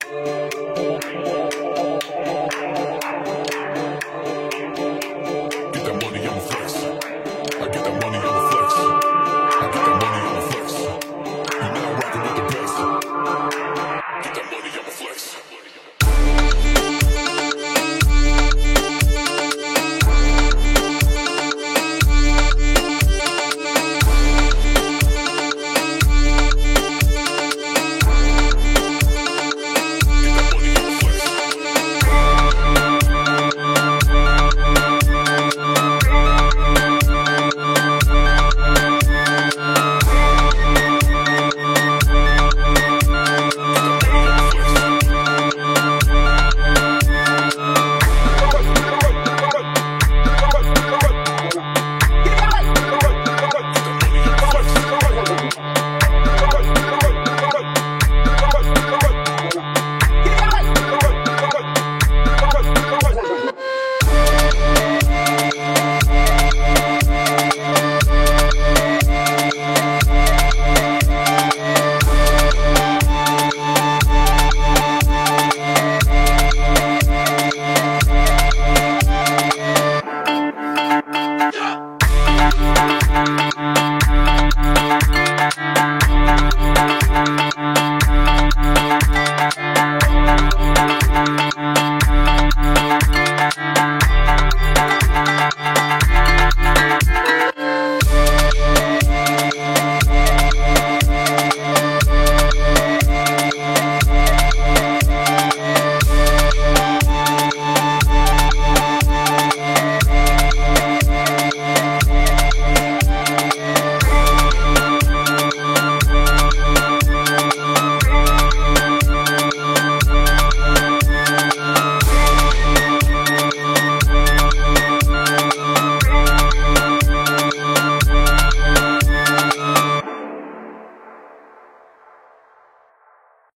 Get that money, I'ma flex. I get that money, I'ma flex. I get that money, I'ma flex. You now rockin' with the best. Get that money, I'ma flex.